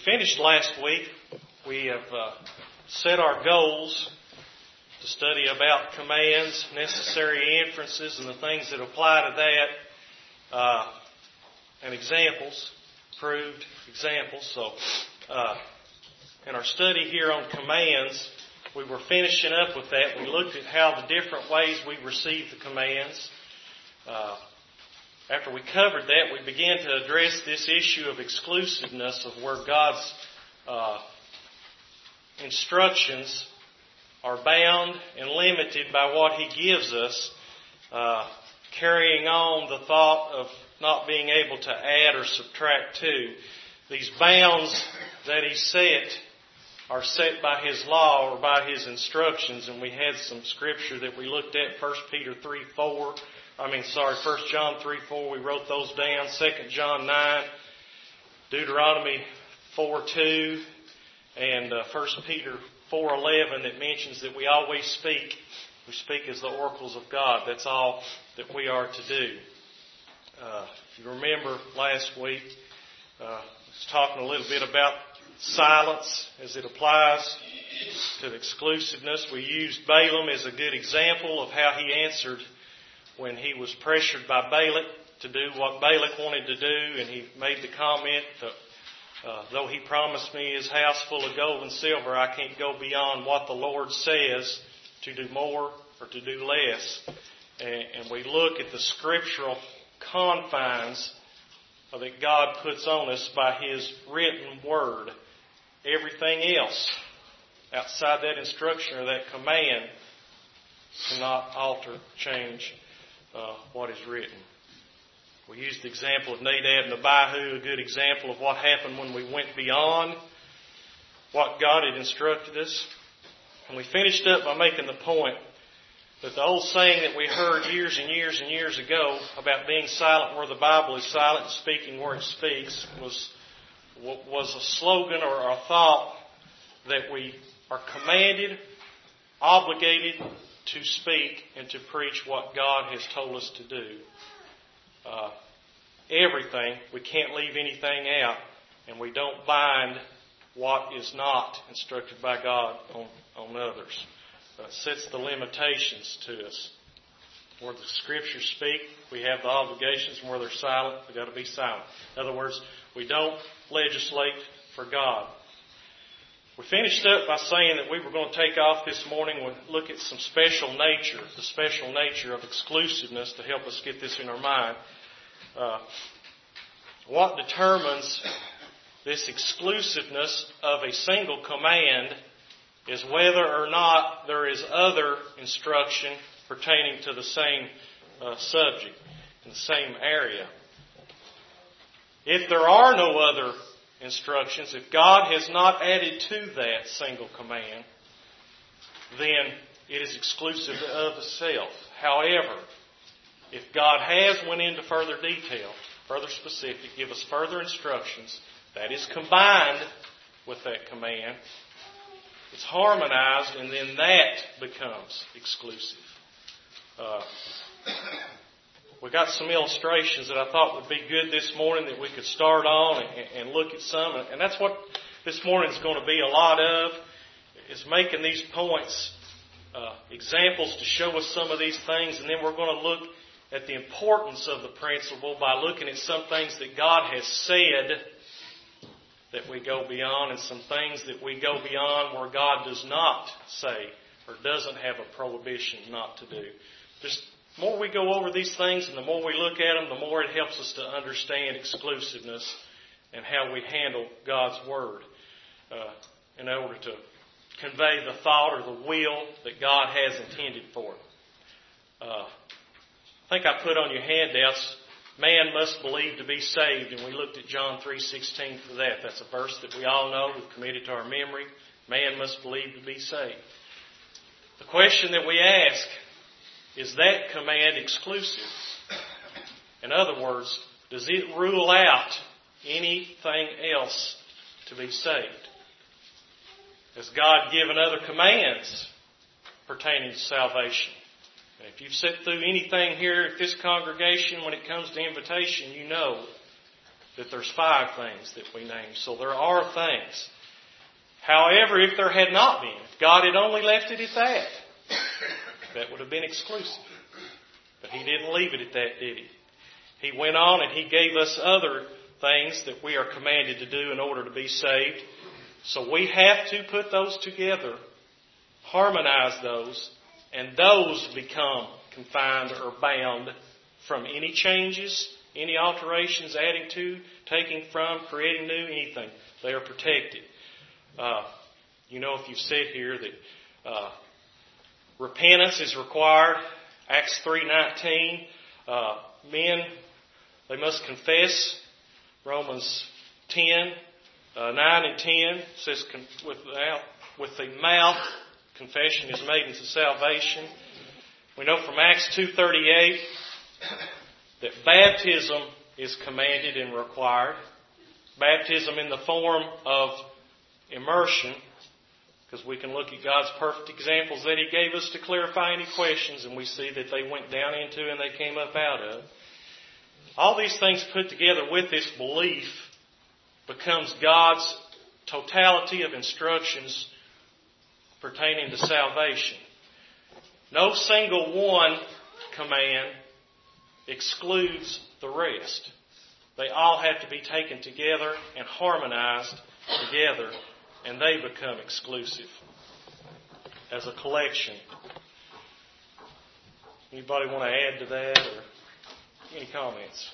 finished last week. We have set our goals to study about commands, necessary inferences, and the things that apply to that, and examples, proved examples. So, in our study here on commands, we were finishing up with that. We looked at how the different ways we receive the commands. After we covered that, we began to address this issue of exclusiveness, of where God's instructions are bound and limited by what He gives us, carrying on the thought of not being able to add or subtract to. These bounds that He set are set by His law or by His instructions, and we had some scripture that we looked at, 1 John 3:4, we wrote those down, 2 John 9, Deuteronomy 4:2, and 1 Peter 4:11 that mentions that we always speak. We speak as the oracles of God. That's all that we are to do. If you remember last week, I was talking a little bit about silence as it applies to the exclusiveness. We used Balaam as a good example of how he answered when he was pressured by Balak to do what Balak wanted to do, and he made the comment that though he promised me his house full of gold and silver, I can't go beyond what the Lord says to do more or to do less. And we look at the scriptural confines that God puts on us by His written word. Everything else outside that instruction or that command cannot alter, change what is written. We used the example of Nadab and Abihu, a good example of what happened when we went beyond what God had instructed us. And we finished up by making the point that the old saying that we heard years and years and years ago about being silent where the Bible is silent and speaking where it speaks was a slogan or a thought that we are commanded, obligated to speak and to preach what God has told us to do. Everything. We can't leave anything out, and we don't bind what is not instructed by God on others. It sets the limitations to us. Where the Scriptures speak, we have the obligations, and where they're silent, we've got to be silent. In other words, we don't legislate for God. We finished up by saying that we were going to take off this morning and look at some special nature, the special nature of exclusiveness to help us get this in our mind. What determines this exclusiveness of a single command is whether or not there is other instruction pertaining to the same subject, in the same area. If there are no other instructions, if God has not added to that single command, then it is exclusive of itself. However, if God has went into further detail, further specific, give us further instructions, that is combined with that command, it's harmonized, and then that becomes exclusive. We got some illustrations that I thought would be good this morning that we could start on and look at some. And that's what this morning is going to be a lot of, is making these points, examples to show us some of these things. And then we're going to look at the importance of the principle by looking at some things that God has said that we go beyond, and some things that we go beyond where God does not say or doesn't have a prohibition not to do. Just the more we go over these things and the more we look at them, the more it helps us to understand exclusiveness and how we handle God's Word in order to convey the thought or the will that God has intended for it. I think I put on your handouts, man must believe to be saved, and we looked at John 3:16 for that. That's a verse that we all know, we've committed to our memory. Man must believe to be saved. The question that we ask, is that command exclusive? In other words, does it rule out anything else to be saved? Has God given other commands pertaining to salvation? And if you've sat through anything here at this congregation when it comes to invitation, you know that there's 5 things that we named. So there are things. However, if there had not been, if God had only left it at that, that would have been exclusive. But He didn't leave it at that, did He? He went on and He gave us other things that we are commanded to do in order to be saved. So we have to put those together, harmonize those, and those become confined or bound from any changes, any alterations, adding to, taking from, creating new, anything. They are protected. If you said here that repentance is required, Acts 3:19, men, they must confess. Romans 10, 9 and 10 says with the mouth confession is made unto salvation. We know from Acts 2:38 that baptism is commanded and required. Baptism in the form of immersion, because we can look at God's perfect examples that He gave us to clarify any questions, and we see that they went down into and they came up out of. All these things put together with this belief becomes God's totality of instructions pertaining to salvation. No single one command excludes the rest. They all have to be taken together and harmonized together, and they become exclusive as a collection. Anybody want to add to that, or any comments?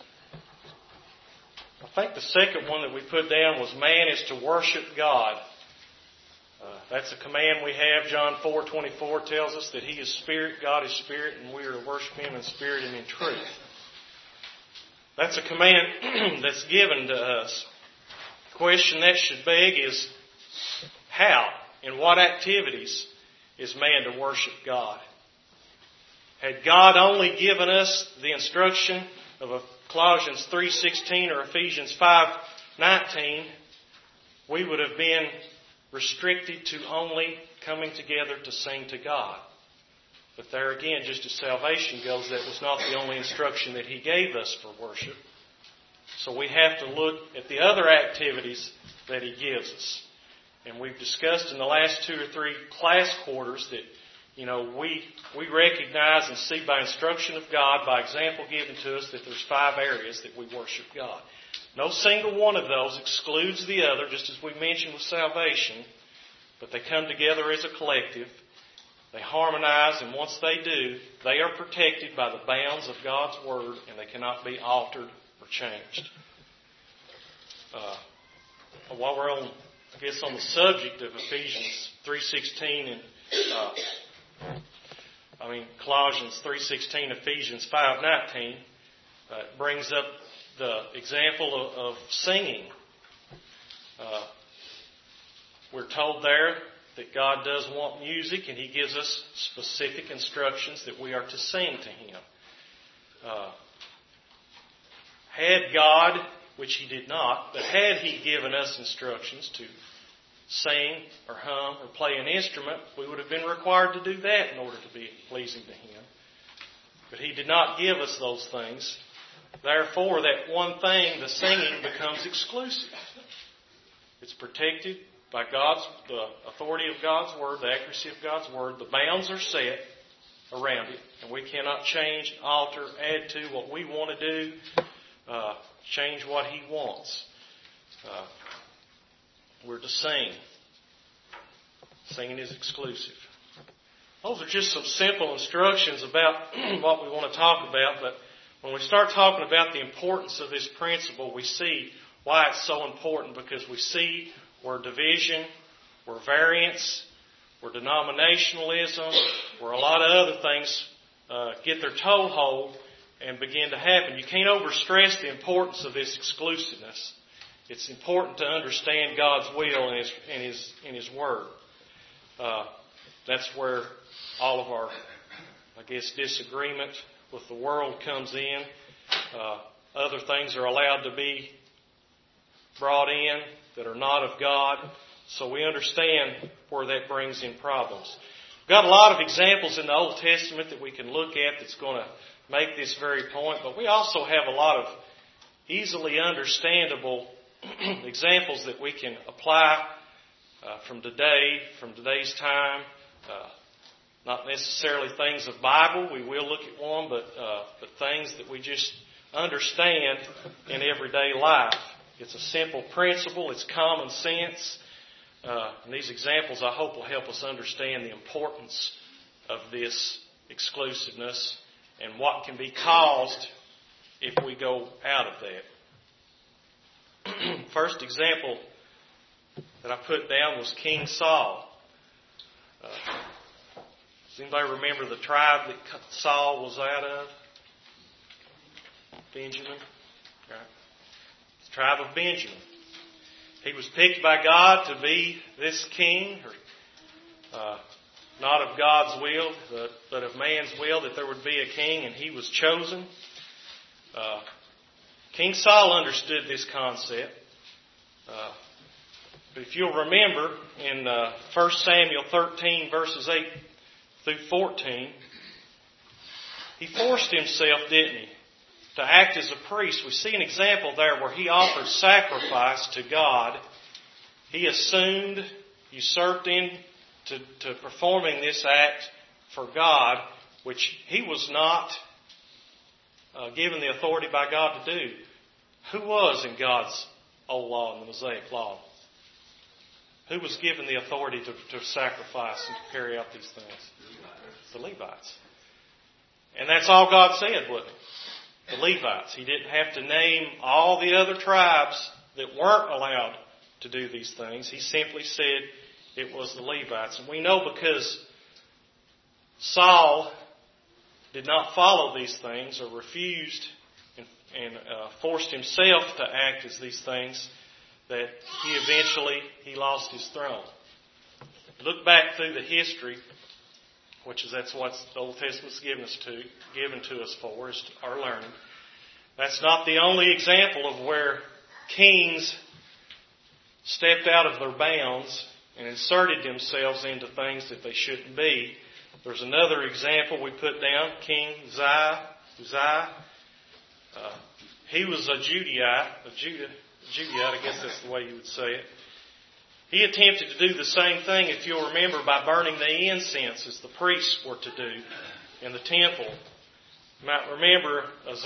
I think the second one that we put down was man is to worship God. That's a command we have. John 4:24 tells us that He is Spirit, God is Spirit, and we are to worship Him in spirit and in truth. That's a command that's given to us. The question that should beg is, how, in what activities is man to worship God? Had God only given us the instruction of Colossians 3:16 or Ephesians 5:19, we would have been restricted to only coming together to sing to God. But there again, just as salvation goes, that was not the only instruction that He gave us for worship. So we have to look at the other activities that He gives us. And we've discussed in the last 2 or 3 class quarters that, we recognize and see by instruction of God, by example given to us, that there's 5 areas that we worship God. No single one of those excludes the other, just as we mentioned with salvation, but they come together as a collective. They harmonize, and once they do, they are protected by the bounds of God's Word, and they cannot be altered or changed. While we're on the subject of Ephesians 3:16 and Colossians 3:16, Ephesians 5:19, it brings up the example of singing. We're told there that God does want music, and He gives us specific instructions that we are to sing to Him. Had God, which He did not, but had He given us instructions to sing or hum or play an instrument, we would have been required to do that in order to be pleasing to Him. But He did not give us those things. Therefore, that one thing, the singing, becomes exclusive. It's protected by the authority of God's Word, the accuracy of God's Word. The bounds are set around it, and we cannot change, alter, add to what we want to do, change what He wants. We're to sing. Singing is exclusive. Those are just some simple instructions about what we want to talk about, but when we start talking about the importance of this principle, we see why it's so important, because we see where division, where variance, where denominationalism, where a lot of other things get their toehold and begin to happen. You can't overstress the importance of this exclusiveness. It's important to understand God's will in His Word. That's where all of our, disagreement with the world comes in. Other things are allowed to be brought in that are not of God. So we understand where that brings in problems. We've got a lot of examples in the Old Testament that we can look at that's going to make this very point, but we also have a lot of easily understandable examples that we can apply from today's time. Not necessarily things of Bible. We will look at one, but things that we just understand in everyday life. It's a simple principle. It's common sense. And these examples, I hope, will help us understand the importance of this exclusiveness and what can be caused if we go out of that. First example that I put down was King Saul. Does anybody remember the tribe that Saul was out of? Benjamin. Right. The tribe of Benjamin. He was picked by God to be this king, not of God's will, but of man's will, that there would be a king, and he was chosen. King Saul understood this concept. But if you'll remember, in 1 Samuel 13, verses 8 through 14, he forced himself, didn't he, to act as a priest. We see an example there where he offered sacrifice to God. He usurped into performing this act for God, which he was not given the authority by God to do. Who was in God's old law, in the Mosaic law? Who was given the authority to sacrifice and to carry out these things? The Levites. And that's all God said, wasn't it? The Levites. He didn't have to name all the other tribes that weren't allowed to do these things. He simply said it was the Levites. And we know because Saul did not follow these things or refused and forced himself to act as these things, that he eventually lost his throne. Look back through the history, that's what the Old Testament's given to us for, is our learning. That's not the only example of where kings stepped out of their bounds and inserted themselves into things that they shouldn't be. There's another example we put down, King Uzziah. He was a Judahite, I guess that's the way you would say it. He attempted to do the same thing, if you'll remember, by burning the incense as the priests were to do in the temple. You might remember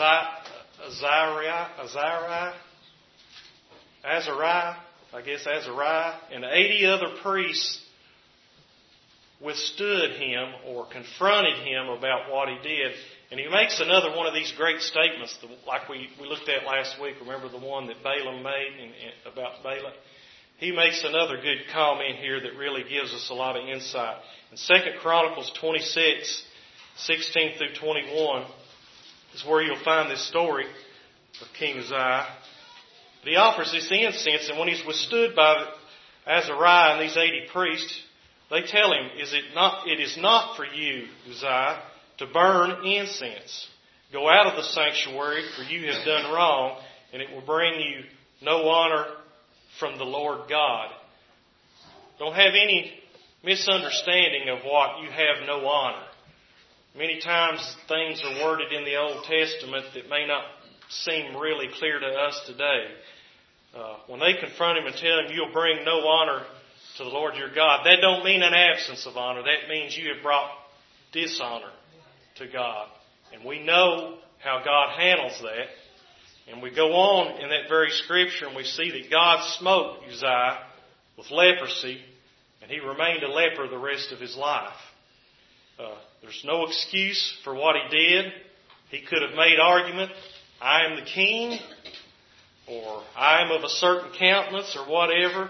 Azariah, and 80 other priests withstood him or confronted him about what he did. And he makes another one of these great statements, like we looked at last week. Remember the one that Balaam made about Balak? He makes another good comment here that really gives us a lot of insight. In 2 Chronicles 26, 16 through 21 is where you'll find this story of King Uzziah. But he offers this incense, and when he's withstood by Azariah and these 80 priests, they tell him, it is not for you, Uzziah, to burn incense. Go out of the sanctuary, for you have done wrong, and it will bring you no honor from the Lord God. Don't have any misunderstanding of what you have no honor. Many times things are worded in the Old Testament that may not seem really clear to us today. When they confront him and tell him you'll bring no honor to the Lord your God, that don't mean an absence of honor. That means you have brought dishonor to God. And we know how God handles that. And we go on in that very scripture and we see that God smote Uzziah with leprosy, and he remained a leper the rest of his life. There's no excuse for what he did. He could have made argument, I am the king, or I am of a certain countenance, or whatever.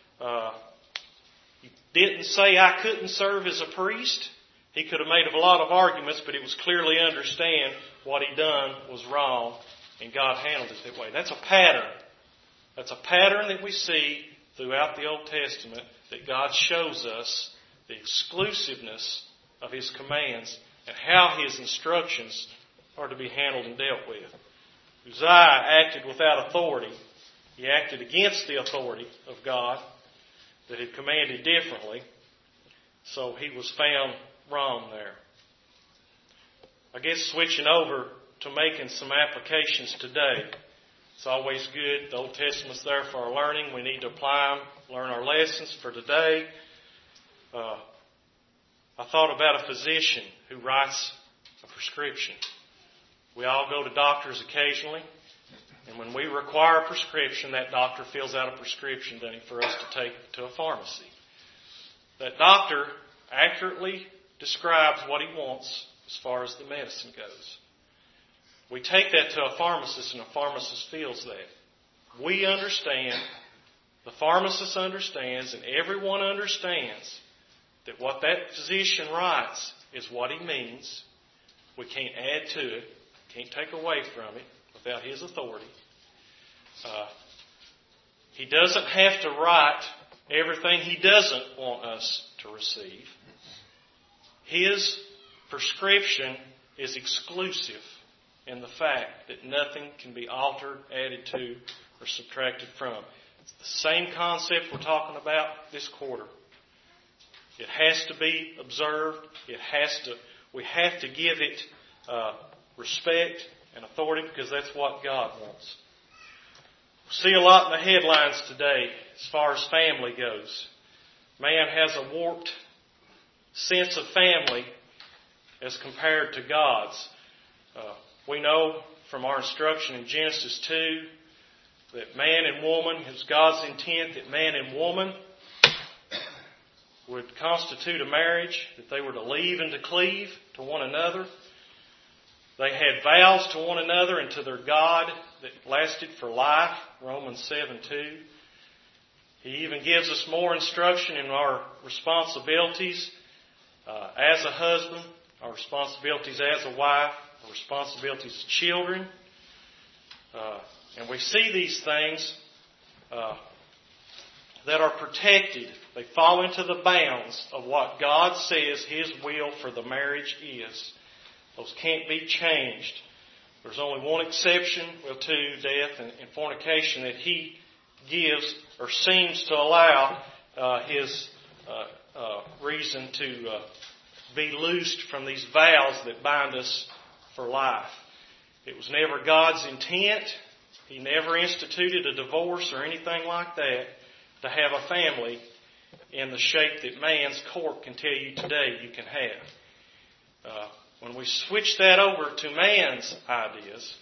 He didn't say I couldn't serve as a priest. He could have made a lot of arguments, but it was clearly understand what he done was wrong, and God handled it that way. That's a pattern. That's a pattern that we see throughout the Old Testament, that God shows us the exclusiveness of His commands and how His instructions are to be handled and dealt with. Uzziah acted without authority. He acted against the authority of God that had commanded differently. So he was found wrong there. I guess switching over to making some applications today. It's always good. The Old Testament's there for our learning. We need to apply them, learn our lessons for today. I thought about a physician who writes a prescription. We all go to doctors occasionally, and when we require a prescription, that doctor fills out a prescription for us to take to a pharmacy. That doctor accurately describes what he wants as far as the medicine goes. We take that to a pharmacist, and a pharmacist feels that. We understand, the pharmacist understands, and everyone understands that what that physician writes is what he means. We can't add to it, can't take away from it without his authority. He doesn't have to write everything he doesn't want us to receive. His prescription is exclusive in the fact that nothing can be altered, added to, or subtracted from. It's the same concept we're talking about this quarter. It has to be observed. We have to give it respect and authority because that's what God wants. We see a lot in the headlines today as far as family goes. Man has a warped sense of family as compared to God's. We know from our instruction in Genesis 2 that man and woman, it was God's intent that man and woman would constitute a marriage, that they were to leave and to cleave to one another. They had vows to one another and to their God that lasted for life, Romans 7:2. He even gives us more instruction in our responsibilities as a husband, our responsibilities as a wife, our responsibilities as children. And we see these things that are protected. They fall into the bounds of what God says His will for the marriage is. Those can't be changed. There's only one exception, to death and fornication, that He gives or seems to allow His reason to be loosed from these vows that bind us for life. It was never God's intent. He never instituted a divorce or anything like that to have a family in the shape that man's court can tell you today you can have. When we switch that over to man's ideas,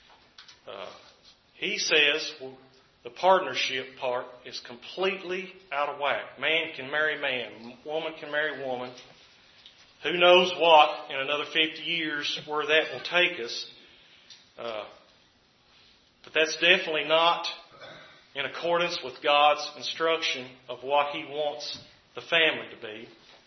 he says the partnership part is completely out of whack. Man can marry man. Woman can marry woman. Who knows what in another 50 years where that will take us. But that's definitely not in accordance with God's instruction of what He wants the family to be.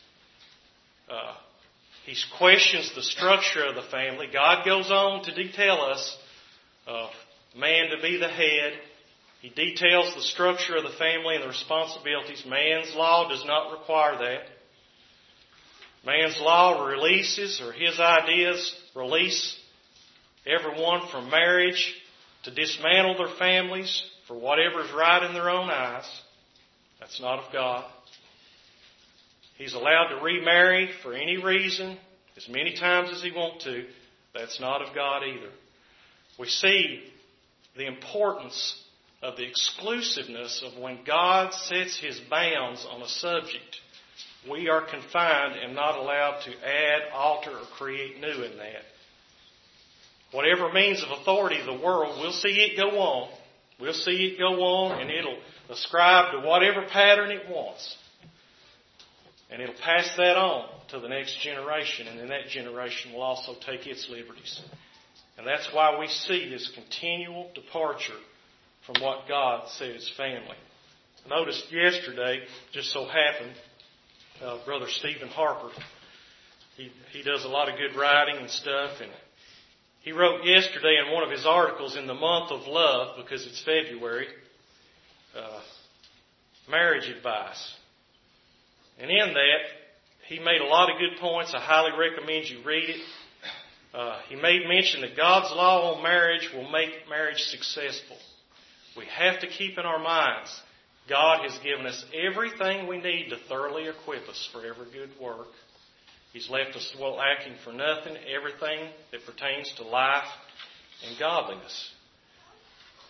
He questions the structure of the family. God goes on to detail us man to be the head. He details the structure of the family and the responsibilities. Man's law does not require that. Man's law releases, or his ideas release everyone from marriage to dismantle their families for whatever is right in their own eyes. That's not of God. He's allowed to remarry for any reason, as many times as he wants to. That's not of God either. We see the importance of the exclusiveness of when God sets His bounds on a subject. We are confined and not allowed to add, alter, or create new in that. Whatever means of authority of the world, we'll see it go on. We'll see it go on, and it'll ascribe to whatever pattern it wants. And it'll pass that on to the next generation, and then that generation will also take its liberties. And that's why we see this continual departure from what God says family. I noticed yesterday, just so happened, Brother Stephen Harper, he does a lot of good writing and stuff, and he wrote yesterday in one of his articles in the month of love, because it's February, marriage advice. And in that, he made a lot of good points. I highly recommend you read it. He made mention that God's law on marriage will make marriage successful. We have to keep in our minds, God has given us everything we need to thoroughly equip us for every good work. He's left us lacking for nothing, everything that pertains to life and godliness.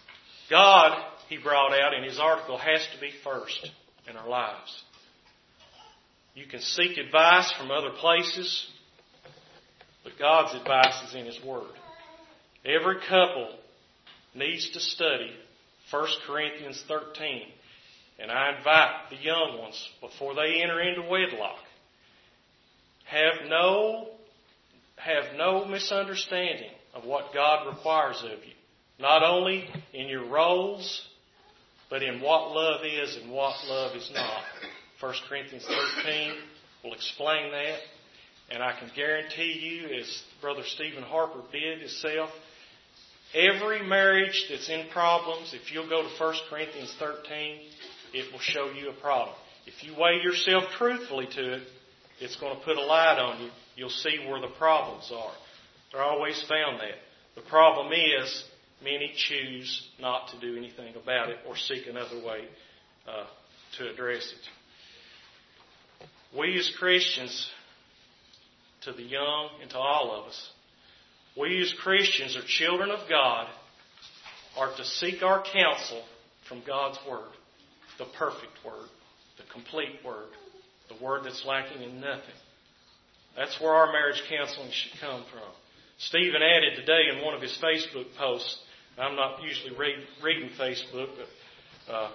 God, he brought out in his article, has to be first in our lives. You can seek advice from other places, but God's advice is in his Word. Every couple needs to study 1 Corinthians 13. And I invite the young ones, before they enter into wedlock, have no misunderstanding of what God requires of you. Not only in your roles, but in what love is and what love is not. 1 Corinthians 13 will explain that. And I can guarantee you, as Brother Stephen Harper did himself, every marriage that's in problems, if you'll go to 1 Corinthians 13, it will show you a problem. If you weigh yourself truthfully to it, it's going to put a light on you. You'll see where the problems are. They're always found that. The problem is, many choose not to do anything about it or seek another way to address it. We as Christians, to the young and to all of us, we as Christians are children of God, are to seek our counsel from God's Word, the perfect Word, the complete Word, the Word that's lacking in nothing. That's where our marriage counseling should come from. Stephen added today in one of his Facebook posts, I'm not usually reading Facebook, but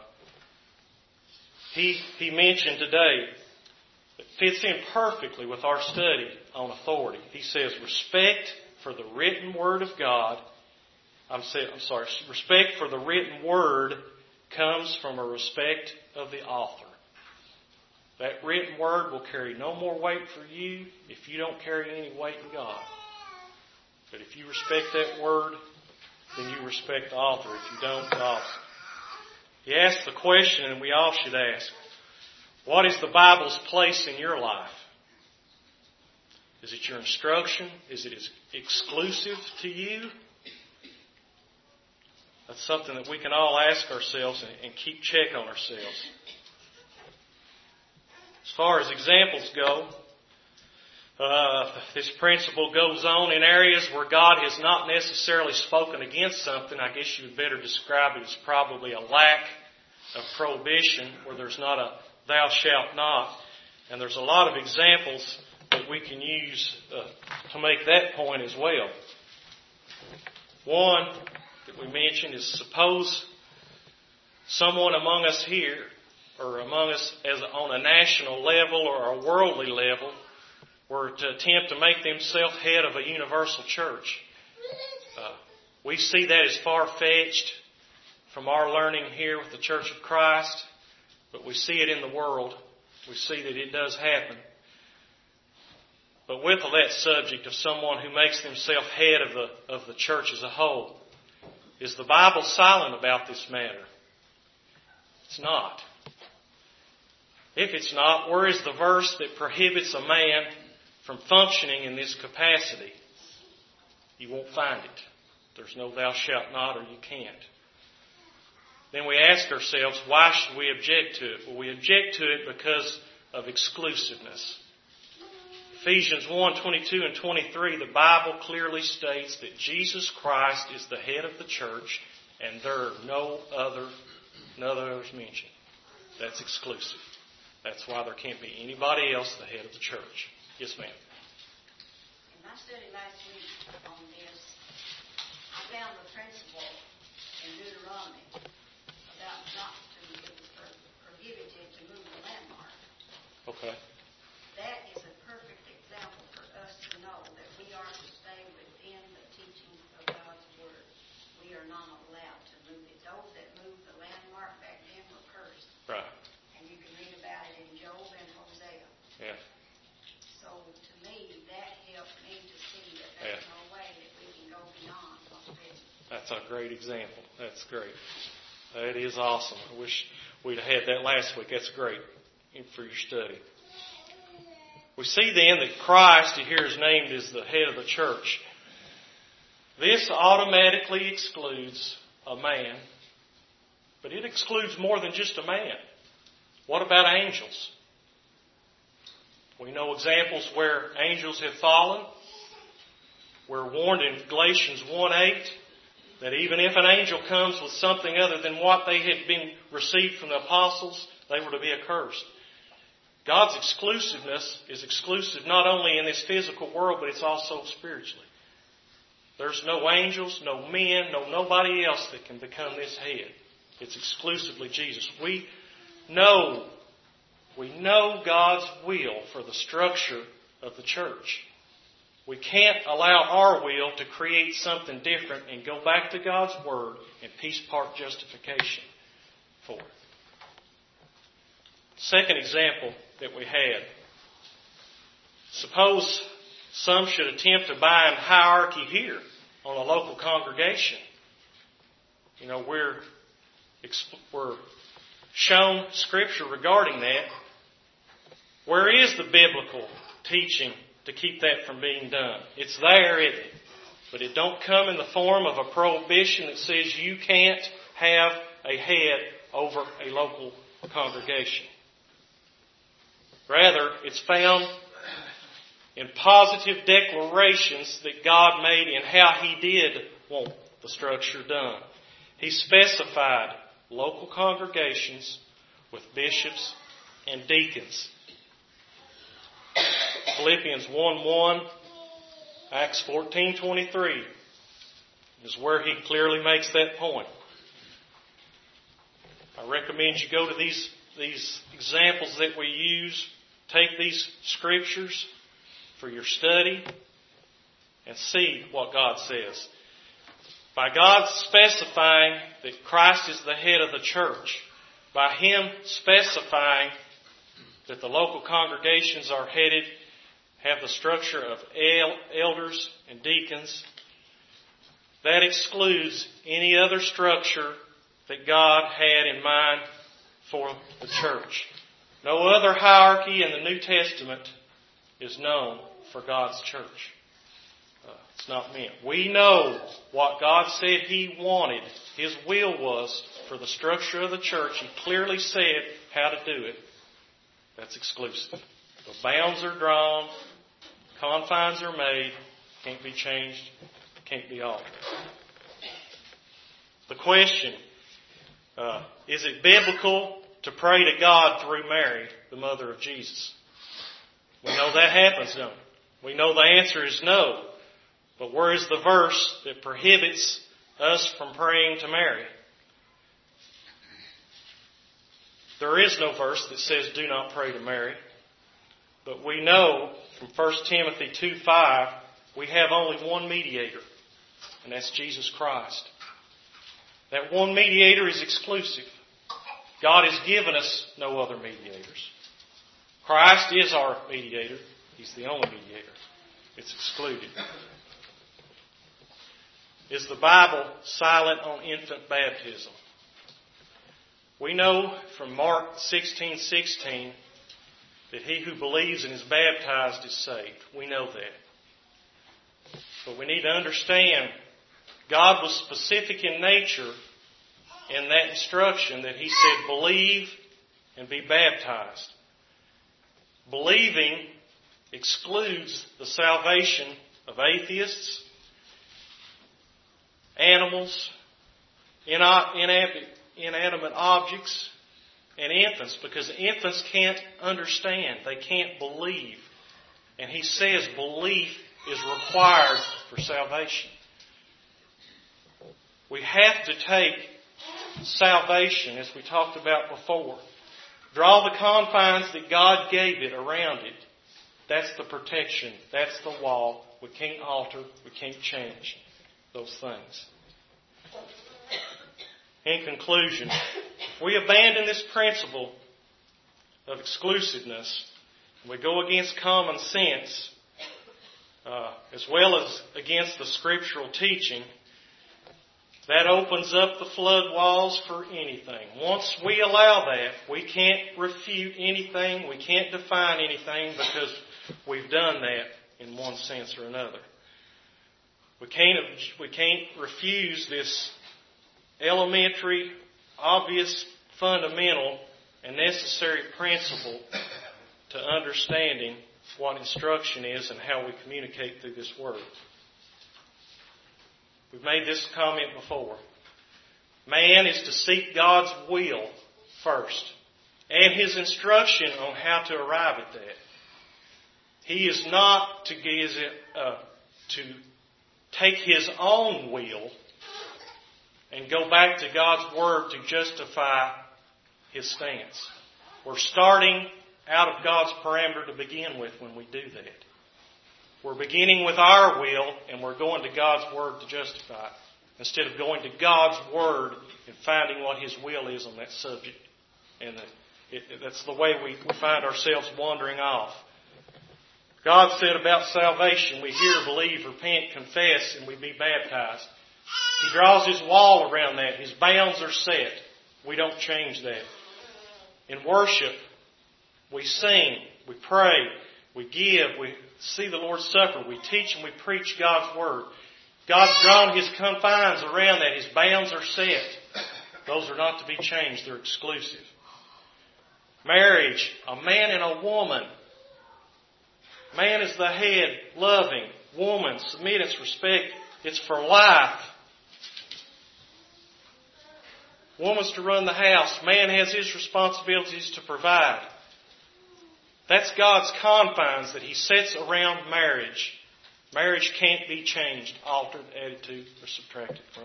he mentioned today, it fits in perfectly with our study on authority. He says, respect for the written Word of God, respect for the written Word comes from a respect of the author. That written Word will carry no more weight for you if you don't carry any weight in God. But if you respect that Word, then you respect the author. If you don't, the author. He asked the question, and we all should ask, what is the Bible's place in your life? Is it your instruction? Is it exclusive to you? That's something that we can all ask ourselves and keep check on ourselves. As far as examples go, this principle goes on in areas where God has not necessarily spoken against something. I guess you would better describe it as probably a lack of prohibition where there's not a thou shalt not. And there's a lot of examples that we can use to make that point as well. One that we mentioned is suppose someone among us here or among us on a national level or a worldly level were to attempt to make themselves head of a universal church. We see that as far-fetched from our learning here with the Church of Christ, but we see it in the world. We see that it does happen. But with that subject of someone who makes themselves head of the church as a whole, is the Bible silent about this matter? It's not. If it's not, where is the verse that prohibits a man from functioning in this capacity? You won't find it. There's no thou shalt not, or you can't. Then we ask ourselves, why should we object to it? Well, we object to it because of exclusiveness. Ephesians 1:22 and 23, the Bible clearly states that Jesus Christ is the head of the church, and there are no others mentioned. That's exclusive. That's why there can't be anybody else the head of the church. Yes, ma'am. In my study last week on this, I found the principle in Deuteronomy about not to, it was prohibited to move the landmark. Okay. That is a perfect example for us to know that we are to stay within the teaching of God's Word. We are not allowed to move it. Those that moved the landmark back then were cursed. Right. And you can read about it in Job and Hosea. Yeah. So to me, that helped me to see that there's no way that we can go beyond what's written. That's a great example. That's great. That is awesome. I wish we'd have had that last week. That's great for your study. We see then that Christ, here is named as the head of the church. This automatically excludes a man, but it excludes more than just a man. What about angels? We know examples where angels have fallen. We're warned in Galatians 1:8 that even if an angel comes with something other than what they had been received from the apostles, they were to be accursed. God's exclusiveness is exclusive not only in this physical world, but it's also spiritually. There's no angels, no men, nobody else that can become this head. It's exclusively Jesus. We know God's will for the structure of the church. We can't allow our will to create something different and go back to God's Word and piece part justification for it. Second example that we had. Suppose some should attempt to bind hierarchy here on a local congregation. We're shown Scripture regarding that. Where is the biblical teaching to keep that from being done? It's there, isn't it? But it don't come in the form of a prohibition that says you can't have a head over a local congregation. Rather, it's found in positive declarations that God made in how He did want the structure done. He specified local congregations with bishops and deacons. Philippians 1:1, Acts 14:23 is where he clearly makes that point. I recommend you go to these examples that we use, take these scriptures for your study, and see what God says. By God specifying that Christ is the head of the church, by Him specifying that the local congregations have the structure of elders and deacons, that excludes any other structure that God had in mind for the church. No other hierarchy in the New Testament is known for God's church. It's not meant. We know what God said He wanted, His will was for the structure of the church. He clearly said how to do it. That's exclusive. The bounds are drawn, confines are made, can't be changed, can't be altered. The question, is it biblical to pray to God through Mary, the mother of Jesus? We know that happens, don't we? We know the answer is no. But where is the verse that prohibits us from praying to Mary? There is no verse that says do not pray to Mary. But we know from 1 Timothy 2:5 we have only one mediator, and that's Jesus Christ. That one mediator is exclusive. God has given us no other mediators. Christ is our mediator. He's the only mediator. It's excluded. Is the Bible silent on infant baptism? We know from Mark 16:16 that he who believes and is baptized is saved. We know that. But we need to understand God was specific in nature in that instruction that He said, believe and be baptized. Believing excludes the salvation of atheists, animals, inanimate objects, and infants, because infants can't understand. They can't believe. And He says belief is required for salvation. We have to take salvation, as we talked about before, draw the confines that God gave it around it. That's the protection. That's the wall. We can't alter. We can't change those things. In conclusion, we abandon this principle of exclusiveness. We go against common sense, as well as against the scriptural teaching. That opens up the flood walls for anything. Once we allow that, we can't refute anything, we can't define anything, because we've done that in one sense or another. We can't refuse this elementary, obvious, fundamental, and necessary principle to understanding what instruction is and how we communicate through this Word. We've made this comment before. Man is to seek God's will first and His instruction on how to arrive at that. He is not to take his own will and go back to God's Word to justify his stance. We're starting out of God's parameter to begin with when we do that. We're beginning with our will and we're going to God's Word to justify it, instead of going to God's Word and finding what His will is on that subject. And that's the way we find ourselves wandering off. God said about salvation, we hear, believe, repent, confess, and we be baptized. He draws His wall around that. His bounds are set. We don't change that. In worship, we sing, we pray, we give, we see the Lord's Supper, we teach and we preach God's Word. God's drawn His confines around that. His bounds are set. Those are not to be changed. They're exclusive. Marriage, a man and a woman. Man is the head, loving. Woman, submittance, respect. It's for life. Woman's to run the house. Man has his responsibilities to provide. That's God's confines that He sets around marriage. Marriage can't be changed, altered, added to, or subtracted from.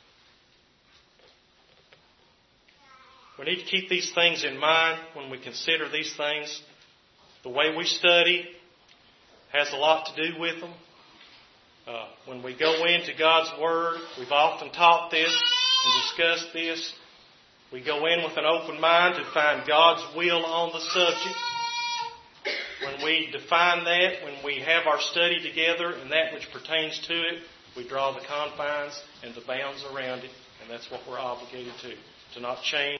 We need to keep these things in mind when we consider these things. The way we study has a lot to do with them. When we go into God's Word, we've often taught this and discussed this. We go in with an open mind to find God's will on the subject. When we define that, when we have our study together and that which pertains to it, we draw the confines and the bounds around it, and that's what we're obligated to not change.